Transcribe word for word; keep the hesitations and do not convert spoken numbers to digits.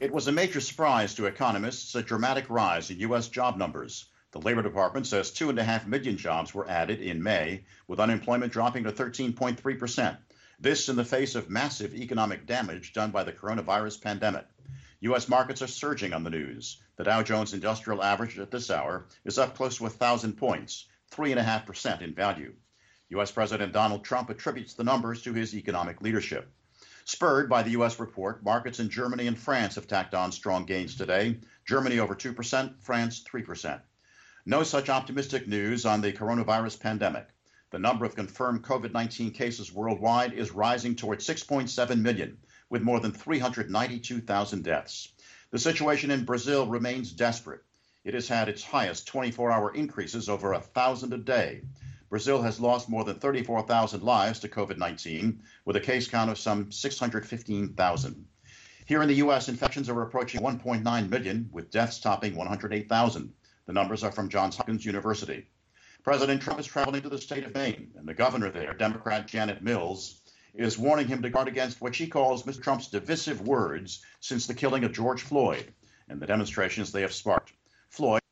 It was a major surprise to economists, a dramatic rise in U S job numbers. The Labor Department says two and a half million jobs were added in May, with unemployment dropping to thirteen point three percent. This in the face of massive economic damage done by the coronavirus pandemic. U S markets are surging on the news. The Dow Jones Industrial Average at this hour is up close to one thousand points, three point five percent in value. U S President Donald Trump attributes the numbers to his economic leadership. Spurred by the U S report, markets in Germany and France have tacked on strong gains today. Germany over two percent, France three percent. No such optimistic news on the coronavirus pandemic. The number of confirmed COVID nineteen cases worldwide is rising towards six point seven million, with more than three hundred ninety-two thousand deaths. The situation in Brazil remains desperate. It has had its highest twenty-four hour increases, over a thousand a day. Brazil has lost more than thirty-four thousand lives to COVID nineteen, with a case count of some six hundred fifteen thousand. Here in the U S, infections are approaching one point nine million, with deaths topping one hundred eight thousand. The numbers are from Johns Hopkins University. President Trump is traveling to the state of Maine, and the governor there, Democrat Janet Mills, is warning him to guard against what she calls Mister Trump's divisive words since the killing of George Floyd and the demonstrations they have sparked. Floyd